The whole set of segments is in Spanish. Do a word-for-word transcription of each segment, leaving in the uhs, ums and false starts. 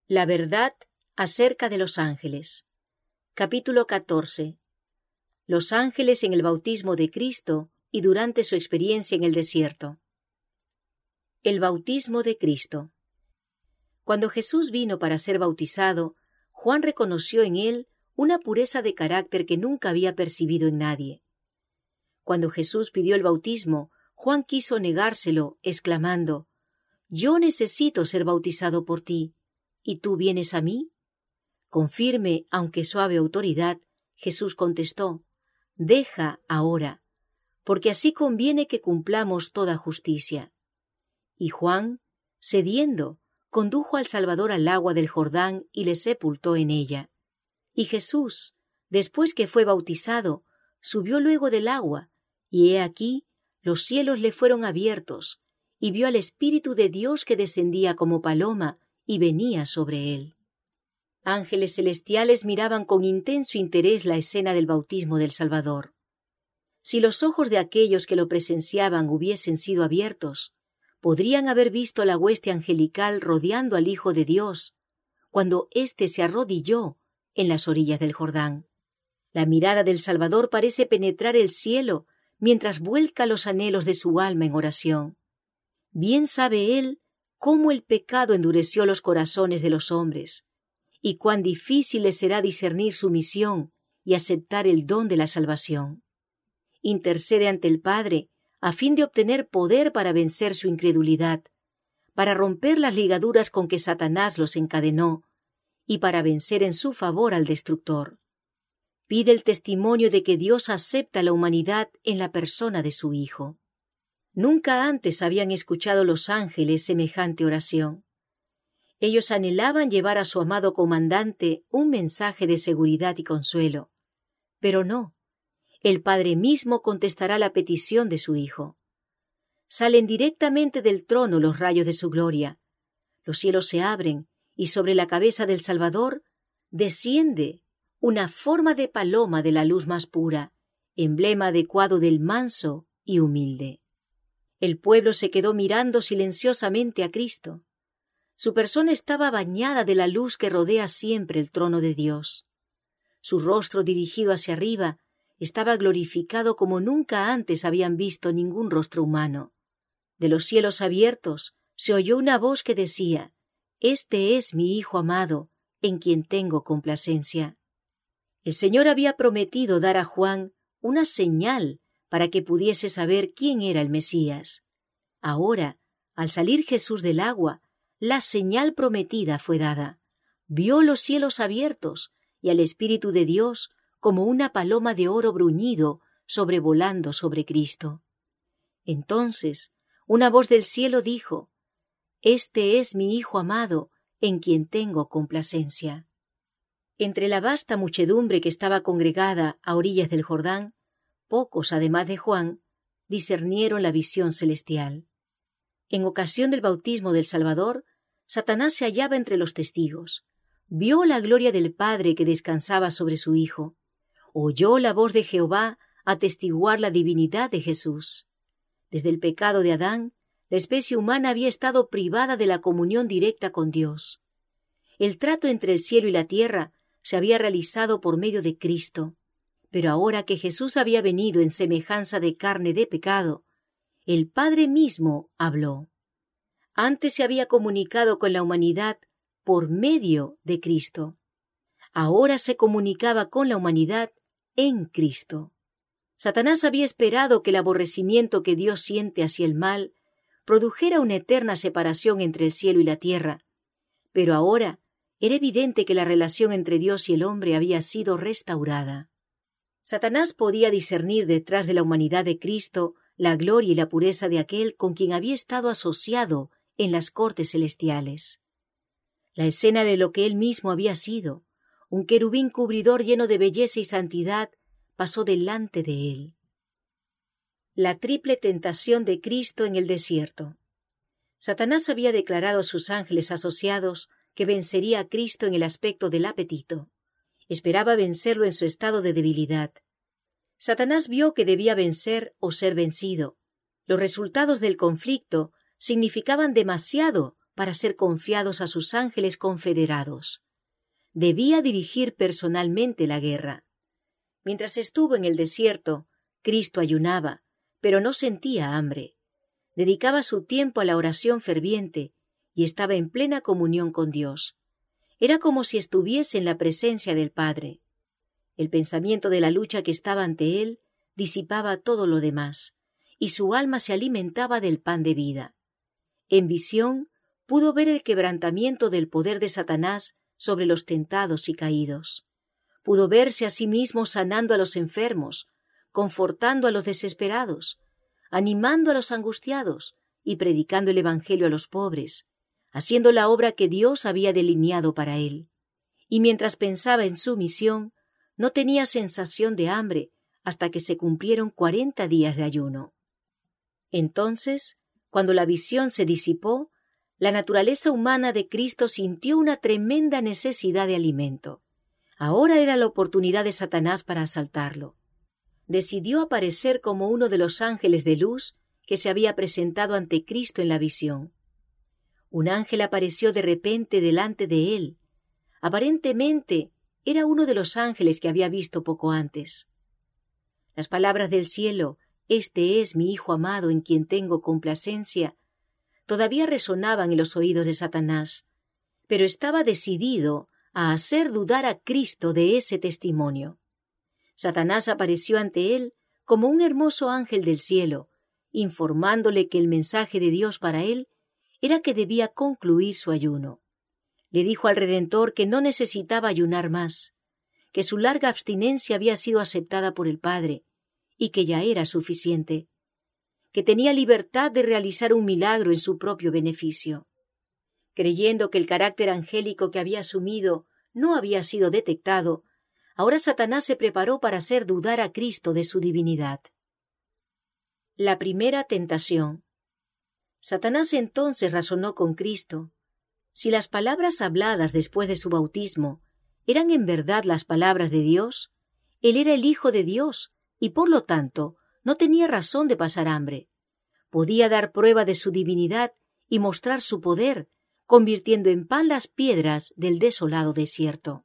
La verdad acerca de los ángeles. Capítulo catorce. Los ángeles en el bautismo de Cristo y durante su experiencia en el desierto. El bautismo de Cristo. Cuando Jesús vino para ser bautizado, Juan reconoció en él una pureza de carácter que nunca había percibido en nadie. Cuando Jesús pidió el bautismo, Juan quiso negárselo, exclamando: «Yo necesito ser bautizado por ti, ¿y tú vienes a mí?». Con firme, aunque suave autoridad, Jesús contestó: «Deja ahora, porque así conviene que cumplamos toda justicia». Y Juan, cediendo, condujo al Salvador al agua del Jordán y le sepultó en ella. Y Jesús, después que fue bautizado, subió luego del agua, y he aquí, los cielos le fueron abiertos, y vio al Espíritu de Dios que descendía como paloma y venía sobre él. Ángeles celestiales miraban con intenso interés la escena del bautismo del Salvador. Si los ojos de aquellos que lo presenciaban hubiesen sido abiertos, podrían haber visto la hueste angelical rodeando al Hijo de Dios, cuando éste se arrodilló en las orillas del Jordán. La mirada del Salvador parece penetrar el cielo mientras vuelca los anhelos de su alma en oración. Bien sabe él cómo el pecado endureció los corazones de los hombres, y cuán difícil les será discernir su misión y aceptar el don de la salvación. Intercede ante el Padre a fin de obtener poder para vencer su incredulidad, para romper las ligaduras con que Satanás los encadenó y para vencer en su favor al destructor. Pide el testimonio de que Dios acepta la humanidad en la persona de su Hijo. Nunca antes habían escuchado los ángeles semejante oración. Ellos anhelaban llevar a su amado comandante un mensaje de seguridad y consuelo. Pero no, el Padre mismo contestará la petición de su Hijo. Salen directamente del trono los rayos de su gloria. Los cielos se abren y sobre la cabeza del Salvador desciende una forma de paloma de la luz más pura, emblema adecuado del manso y humilde. El pueblo se quedó mirando silenciosamente a Cristo. Su persona estaba bañada de la luz que rodea siempre el trono de Dios. Su rostro dirigido hacia arriba estaba glorificado como nunca antes habían visto ningún rostro humano. De los cielos abiertos se oyó una voz que decía: «Este es mi Hijo amado, en quien tengo complacencia». El Señor había prometido dar a Juan una señal para que pudiese saber quién era el Mesías. Ahora, al salir Jesús del agua, la señal prometida fue dada. Vio los cielos abiertos y al Espíritu de Dios como una paloma de oro bruñido sobrevolando sobre Cristo. Entonces, una voz del cielo dijo: «Este es mi Hijo amado, en quien tengo complacencia». Entre la vasta muchedumbre que estaba congregada a orillas del Jordán, pocos, además de Juan, discernieron la visión celestial. En ocasión del bautismo del Salvador, Satanás se hallaba entre los testigos. Vio la gloria del Padre que descansaba sobre su Hijo. Oyó la voz de Jehová atestiguar la divinidad de Jesús. Desde el pecado de Adán, la especie humana había estado privada de la comunión directa con Dios. El trato entre el cielo y la tierra se había realizado por medio de Cristo. Pero ahora que Jesús había venido en semejanza de carne de pecado, el Padre mismo habló. Antes se había comunicado con la humanidad por medio de Cristo. Ahora se comunicaba con la humanidad en Cristo. Satanás había esperado que el aborrecimiento que Dios siente hacia el mal produjera una eterna separación entre el cielo y la tierra. Pero ahora era evidente que la relación entre Dios y el hombre había sido restaurada. Satanás podía discernir detrás de la humanidad de Cristo la gloria y la pureza de aquel con quien había estado asociado en las cortes celestiales. La escena de lo que él mismo había sido, un querubín cubridor lleno de belleza y santidad, pasó delante de él. La triple tentación de Cristo en el desierto. Satanás había declarado a sus ángeles asociados que vencería a Cristo en el aspecto del apetito. Esperaba vencerlo en su estado de debilidad. Satanás vio que debía vencer o ser vencido. Los resultados del conflicto significaban demasiado para ser confiados a sus ángeles confederados. Debía dirigir personalmente la guerra. Mientras estuvo en el desierto, Cristo ayunaba, pero no sentía hambre. Dedicaba su tiempo a la oración ferviente y estaba en plena comunión con Dios. Era como si estuviese en la presencia del Padre. El pensamiento de la lucha que estaba ante él disipaba todo lo demás, y su alma se alimentaba del pan de vida. En visión pudo ver el quebrantamiento del poder de Satanás sobre los tentados y caídos. Pudo verse a sí mismo sanando a los enfermos, confortando a los desesperados, animando a los angustiados y predicando el Evangelio a los pobres, haciendo la obra que Dios había delineado para él. Y mientras pensaba en su misión, no tenía sensación de hambre hasta que se cumplieron cuarenta días de ayuno. Entonces, cuando la visión se disipó, la naturaleza humana de Cristo sintió una tremenda necesidad de alimento. Ahora era la oportunidad de Satanás para asaltarlo. Decidió aparecer como uno de los ángeles de luz que se había presentado ante Cristo en la visión. Un ángel apareció de repente delante de él. Aparentemente era uno de los ángeles que había visto poco antes. Las palabras del cielo, «Este es mi Hijo amado en quien tengo complacencia», todavía resonaban en los oídos de Satanás, pero estaba decidido a hacer dudar a Cristo de ese testimonio. Satanás apareció ante él como un hermoso ángel del cielo, informándole que el mensaje de Dios para él era que debía concluir su ayuno. Le dijo al Redentor que no necesitaba ayunar más, que su larga abstinencia había sido aceptada por el Padre y que ya era suficiente, que tenía libertad de realizar un milagro en su propio beneficio. Creyendo que el carácter angélico que había asumido no había sido detectado, ahora Satanás se preparó para hacer dudar a Cristo de su divinidad. La primera tentación. Satanás entonces razonó con Cristo. Si las palabras habladas después de su bautismo eran en verdad las palabras de Dios, él era el Hijo de Dios y por lo tanto no tenía razón de pasar hambre. Podía dar prueba de su divinidad y mostrar su poder, convirtiendo en pan las piedras del desolado desierto.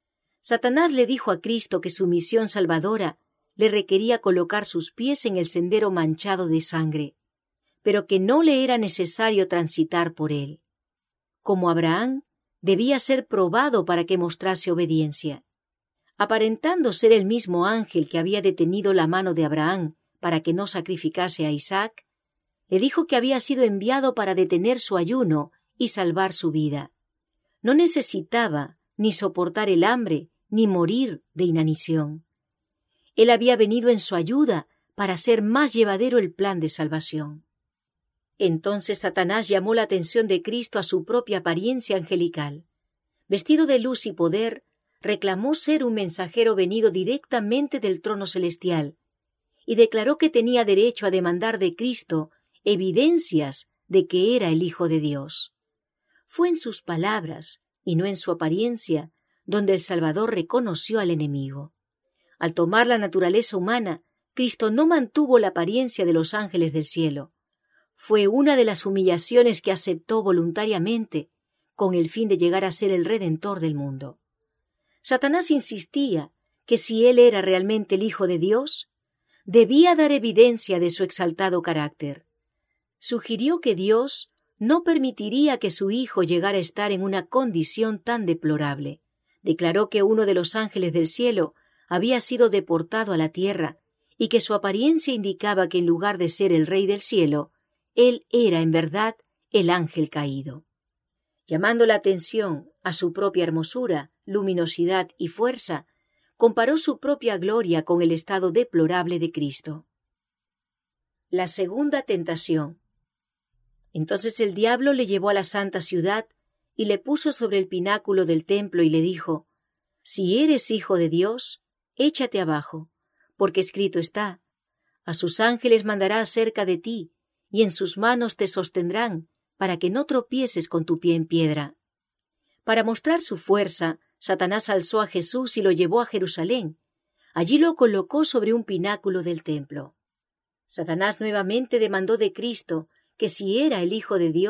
Satanás le dijo a Cristo que su misión salvadora le requería colocar sus pies en el sendero manchado de sangre, pero que no le era necesario transitar por él. Como Abraham, debía ser probado para que mostrase obediencia. Aparentando ser el mismo ángel que había detenido la mano de Abraham para que no sacrificase a Isaac, le dijo que había sido enviado para detener su ayuno y salvar su vida. No necesitaba ni soportar el hambre ni morir de inanición. Él había venido en su ayuda para hacer más llevadero el plan de salvación. Entonces Satanás llamó la atención de Cristo a su propia apariencia angelical. Vestido de luz y poder, reclamó ser un mensajero venido directamente del trono celestial y declaró que tenía derecho a demandar de Cristo evidencias de que era el Hijo de Dios. Fue en sus palabras y no en su apariencia donde el Salvador reconoció al enemigo. Al tomar la naturaleza humana, Cristo no mantuvo la apariencia de los ángeles del cielo. Fue una de las humillaciones que aceptó voluntariamente con el fin de llegar a ser el Redentor del mundo. Satanás insistía que si él era realmente el Hijo de Dios, debía dar evidencia de su exaltado carácter. Sugirió que Dios no permitiría que su Hijo llegara a estar en una condición tan deplorable. Declaró que uno de los ángeles del cielo había sido deportado a la tierra y que su apariencia indicaba que en lugar de ser el Rey del cielo, él era en verdad el ángel caído. Llamando la atención a su propia hermosura, luminosidad y fuerza, comparó su propia gloria con el estado deplorable de Cristo. La segunda tentación. Entonces el diablo le llevó a la santa ciudad y le puso sobre el pináculo del templo y le dijo: «Si eres hijo de Dios, échate abajo, porque escrito está: a sus ángeles mandará acerca de ti, y en sus manos te sostendrán, para que no tropieces con tu pie en piedra». Para mostrar su fuerza, Satanás alzó a Jesús y lo llevó a Jerusalén. Allí lo colocó sobre un pináculo del templo. Satanás nuevamente demandó de Cristo que si era el Hijo de Dios,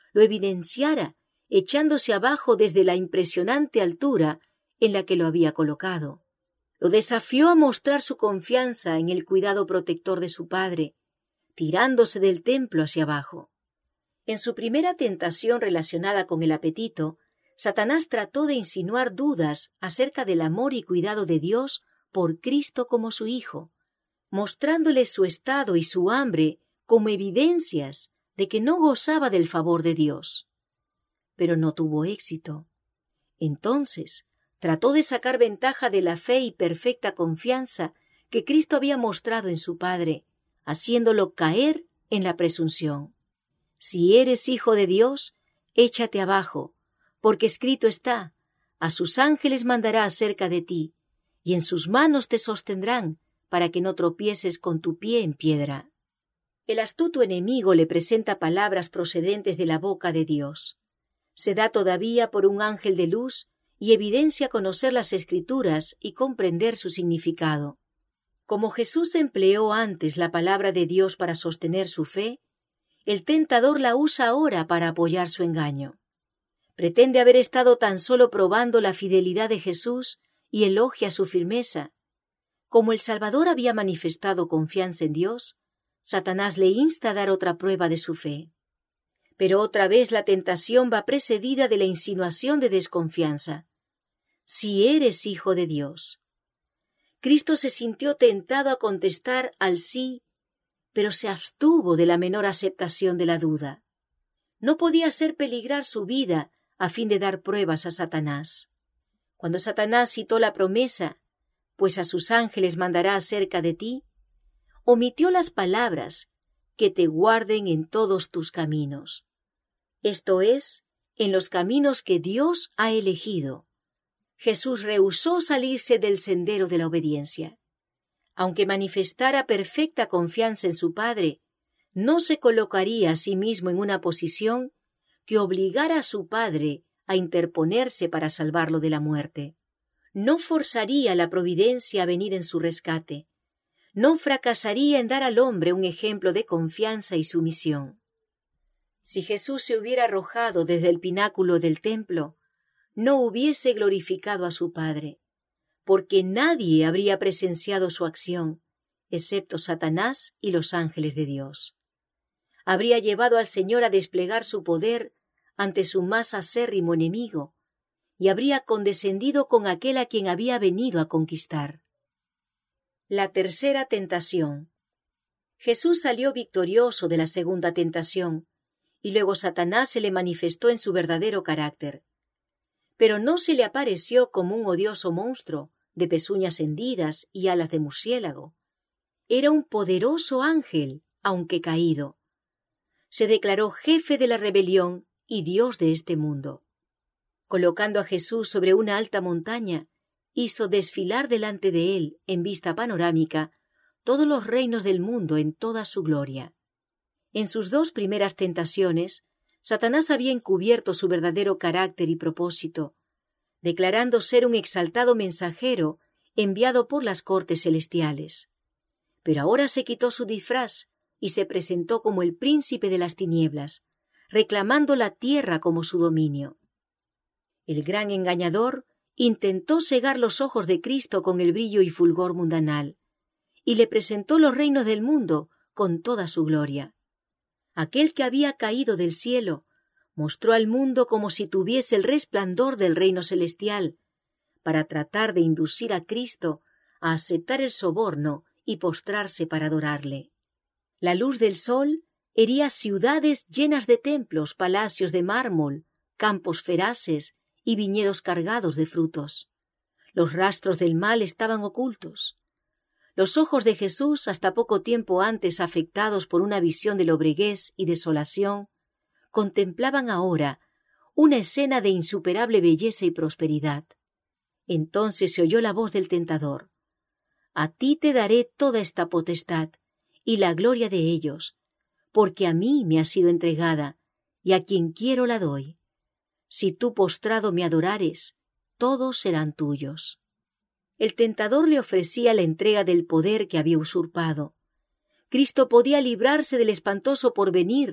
lo evidenciara, echándose abajo desde la impresionante altura en la que lo había colocado. Lo desafió a mostrar su confianza en el cuidado protector de su padre, tirándose del templo hacia abajo. En su primera tentación relacionada con el apetito, Satanás trató de insinuar dudas acerca del amor y cuidado de Dios por Cristo como su Hijo, mostrándole su estado y su hambre como evidencias de que no gozaba del favor de Dios. Pero no tuvo éxito. Entonces, trató de sacar ventaja de la fe y perfecta confianza que Cristo había mostrado en su Padre, haciéndolo caer en la presunción. Si eres hijo de Dios, échate abajo, porque escrito está, a sus ángeles mandará acerca de ti, y en sus manos te sostendrán, para que no tropieces con tu pie en piedra. El astuto enemigo le presenta palabras procedentes de la boca de Dios. Se da todavía por un ángel de luz y evidencia conocer las Escrituras y comprender su significado. Como Jesús empleó antes la palabra de Dios para sostener su fe, el tentador la usa ahora para apoyar su engaño. Pretende haber estado tan solo probando la fidelidad de Jesús y elogia su firmeza. Como el Salvador había manifestado confianza en Dios, Satanás le insta a dar otra prueba de su fe. Pero otra vez la tentación va precedida de la insinuación de desconfianza. Si eres hijo de Dios. Cristo se sintió tentado a contestar al sí, pero se abstuvo de la menor aceptación de la duda. No podía hacer peligrar su vida a fin de dar pruebas a Satanás. Cuando Satanás citó la promesa, pues a sus ángeles mandará acerca de ti, omitió las palabras que te guarden en todos tus caminos. Esto es, en los caminos que Dios ha elegido. Jesús rehusó salirse del sendero de la obediencia. Aunque manifestara perfecta confianza en su Padre, no se colocaría a sí mismo en una posición que obligara a su Padre a interponerse para salvarlo de la muerte. No forzaría a la providencia a venir en su rescate. No fracasaría en dar al hombre un ejemplo de confianza y sumisión. Si Jesús se hubiera arrojado desde el pináculo del templo, no hubiese glorificado a su Padre, porque nadie habría presenciado su acción, excepto Satanás y los ángeles de Dios. Habría llevado al Señor a desplegar su poder ante su más acérrimo enemigo, y habría condescendido con aquel a quien había venido a conquistar. La tercera tentación. Jesús salió victorioso de la segunda tentación, y luego Satanás se le manifestó en su verdadero carácter. Pero no se le apareció como un odioso monstruo, de pezuñas hendidas y alas de murciélago. Era un poderoso ángel, aunque caído. Se declaró jefe de la rebelión y Dios de este mundo. Colocando a Jesús sobre una alta montaña, hizo desfilar delante de él, en vista panorámica, todos los reinos del mundo en toda su gloria. En sus dos primeras tentaciones, Satanás había encubierto su verdadero carácter y propósito, declarando ser un exaltado mensajero enviado por las cortes celestiales. Pero ahora se quitó su disfraz y se presentó como el príncipe de las tinieblas, reclamando la tierra como su dominio. El gran engañador intentó cegar los ojos de Cristo con el brillo y fulgor mundanal, y le presentó los reinos del mundo con toda su gloria. Aquel que había caído del cielo mostró al mundo como si tuviese el resplandor del reino celestial, para tratar de inducir a Cristo a aceptar el soborno y postrarse para adorarle. La luz del sol hería ciudades llenas de templos, palacios de mármol, campos feraces y viñedos cargados de frutos. Los rastros del mal estaban ocultos. Los ojos de Jesús, hasta poco tiempo antes afectados por una visión de lobreguez y desolación, contemplaban ahora una escena de insuperable belleza y prosperidad. Entonces se oyó la voz del tentador: «A ti te daré toda esta potestad y la gloria de ellos, porque a mí me ha sido entregada, y a quien quiero la doy. Si tú postrado me adorares, todos serán tuyos». El tentador le ofrecía la entrega del poder que había usurpado. Cristo podía librarse del espantoso porvenir,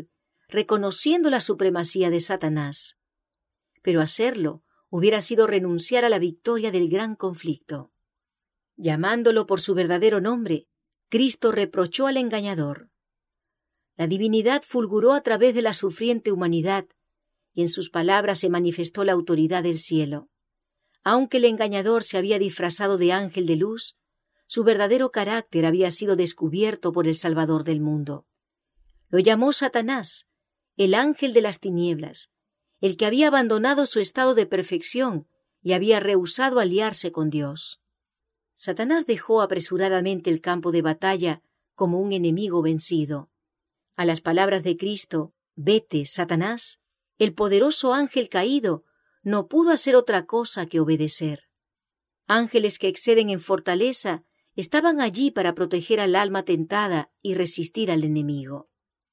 reconociendo la supremacía de Satanás. Pero hacerlo hubiera sido renunciar a la victoria del gran conflicto. Llamándolo por su verdadero nombre, Cristo reprochó al engañador. La divinidad fulguró a través de la sufriente humanidad, y en sus palabras se manifestó la autoridad del cielo. Aunque el engañador se había disfrazado de ángel de luz, su verdadero carácter había sido descubierto por el Salvador del mundo. Lo llamó Satanás, el ángel de las tinieblas, el que había abandonado su estado de perfección y había rehusado aliarse con Dios. Satanás dejó apresuradamente el campo de batalla como un enemigo vencido. A las palabras de Cristo, «Vete, Satanás», el poderoso ángel caído no pudo hacer otra cosa que obedecer. Ángeles que exceden en fortaleza estaban allí para proteger al alma tentada y resistir al enemigo.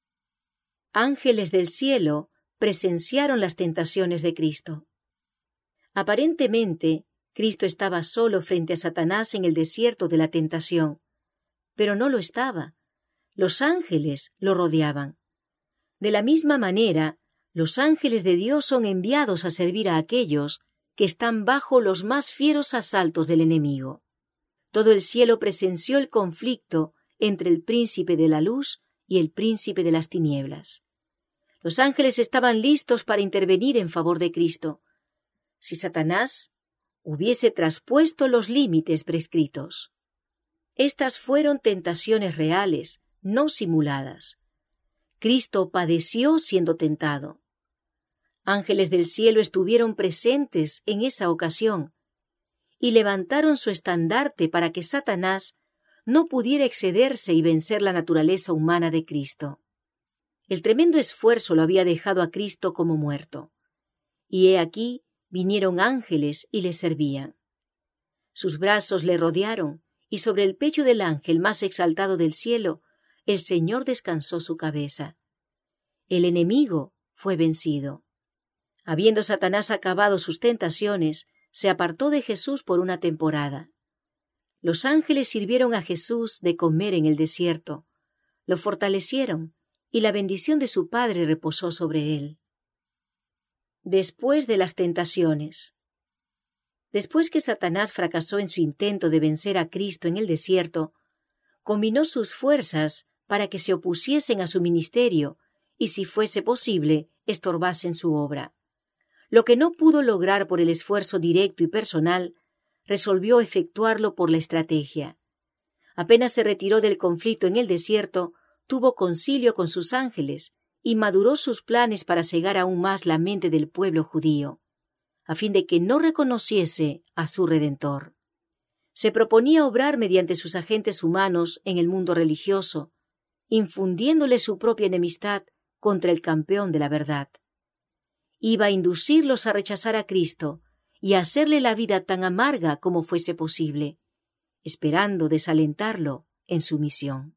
Ángeles del cielo presenciaron las tentaciones de Cristo. Aparentemente, Cristo estaba solo frente a Satanás en el desierto de la tentación, pero no lo estaba. Los ángeles lo rodeaban. De la misma manera, los ángeles de Dios son enviados a servir a aquellos que están bajo los más fieros asaltos del enemigo. Todo el cielo presenció el conflicto entre el príncipe de la luz y el príncipe de las tinieblas. Los ángeles estaban listos para intervenir en favor de Cristo, si Satanás hubiese traspuesto los límites prescritos. Estas fueron tentaciones reales, no simuladas. Cristo padeció siendo tentado. Ángeles del cielo estuvieron presentes en esa ocasión y levantaron su estandarte para que Satanás no pudiera excederse y vencer la naturaleza humana de Cristo. El tremendo esfuerzo lo había dejado a Cristo como muerto. Y he aquí vinieron ángeles y le servían. Sus brazos le rodearon, y sobre el pecho del ángel más exaltado del cielo, el Señor descansó su cabeza. El enemigo fue vencido. Habiendo Satanás acabado sus tentaciones, se apartó de Jesús por una temporada. Los ángeles sirvieron a Jesús de comer en el desierto, lo fortalecieron, y la bendición de su Padre reposó sobre él. Después de las tentaciones. Después que Satanás fracasó en su intento de vencer a Cristo en el desierto, combinó sus fuerzas para que se opusiesen a su ministerio y, si fuese posible, estorbasen su obra. Lo que no pudo lograr por el esfuerzo directo y personal, resolvió efectuarlo por la estrategia. Apenas se retiró del conflicto en el desierto, tuvo concilio con sus ángeles y maduró sus planes para cegar aún más la mente del pueblo judío, a fin de que no reconociese a su Redentor. Se proponía obrar mediante sus agentes humanos en el mundo religioso, infundiéndole su propia enemistad contra el campeón de la verdad. Iba a inducirlos a rechazar a Cristo y a hacerle la vida tan amarga como fuese posible, esperando desalentarlo en su misión.